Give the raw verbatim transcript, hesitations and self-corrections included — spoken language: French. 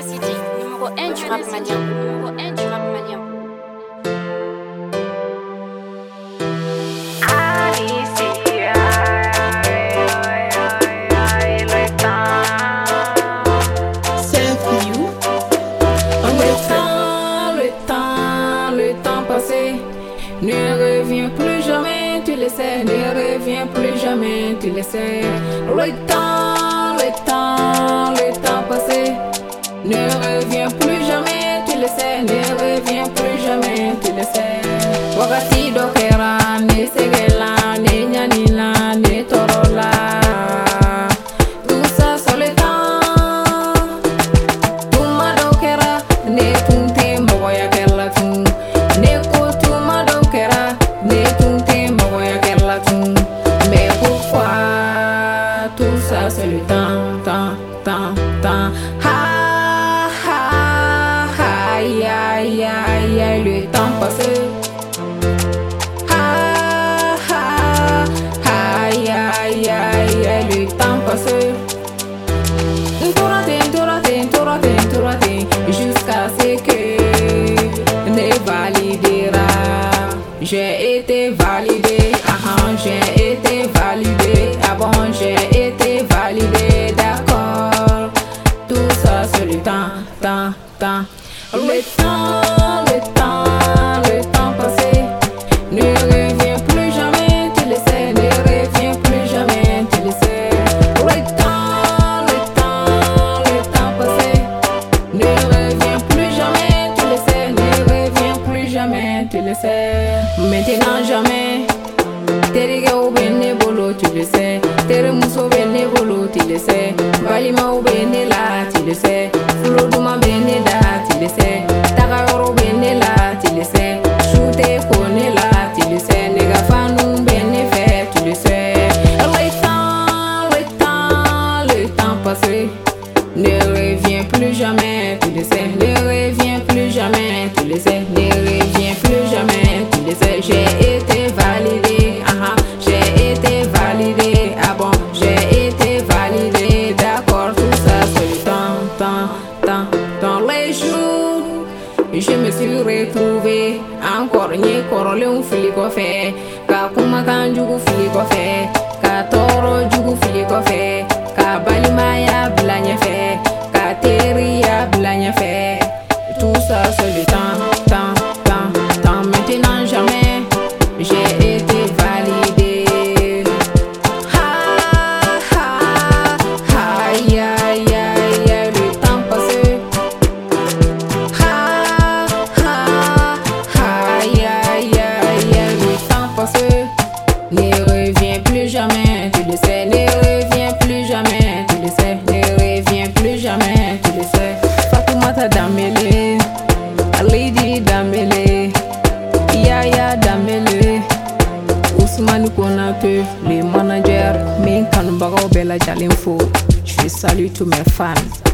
City, numéro un du rap malien. Numéro un du rap malien. Ne reviens plus jamais, tu le sais. Ne reviens plus jamais, tu le sais. Le temps, le temps, le temps passé. Ne reviens plus jamais, tu le sais. Ne reviens plus jamais, tu le sais. Wakati dokera, ne segela, ne nyanila, ne torola. Tout ça sur le temps. Tuma dokera, ne tunte moya kella tum. Ne c'est le temps, temps, temps, temps. Ha, ha, ha, aïe, aïe, aïe, aïe, le temps passé. Ha, ha, aïe, aïe, aïe, aïe, le temps passé. Touratin, touratin, touratin, touratin, jusqu'à ce que ne validera. J'ai été validé, ah, j'ai été validé, ah bon, j'ai été validé, d'accord. Tout ça c'est le temps, temps, temps. Le temps, le temps, le temps passé. Ne reviens plus jamais, tu le sais. Ne reviens plus jamais, tu le sais. Le temps, le temps, le temps passé. Ne reviens plus jamais, tu le sais. Ne reviens plus jamais, tu le sais. Maintenant jamais. Teriga ou bene bolo, tu le sais. Tere muso bene bolo, tu le sais. Balima ou bene la, tu le sais. Fulo duma bene da, tu le sais. Tagaoro bene la, tu le sais. Choute kone la, tu le sais. Nega fanu bene fait, tu le sais. Le temps, le temps, le temps passé. Ne reviens plus jamais, tu le sais. Ne reviens plus jamais, tu le sais. Ne reviens plus jamais, tu le sais. J'ai été validé, ah, j'ai été validé, ah bon, j'ai été validé, d'accord, tout ça c'est le temps, temps, temps, dans les jours, je me suis retrouvé encore n'y corolé un flic fait, ka kuma kan jugu flic fait, ka toro jugu flic fait, ka balimaya blanya fait, ka teria blanya fait, tout ça c'est le temps, temps, temps, temps, maintenant jamais. J'ai été validé. Ha, ha, aïe, aïe, aïe, aïe, le temps passé. Ha, ha, aïe, aïe, aïe, aïe, le temps passé. Ne reviens plus jamais, tu le sais. Ne reviens plus jamais, tu le sais. Ne reviens plus jamais, tu le sais. Fatoumata Dambélé, Lady Dambélé, Yaya Dambélé. Ousmane Konaté, le manager, Minkan Bago Bella Jalinfo. Je salue tous mes fans.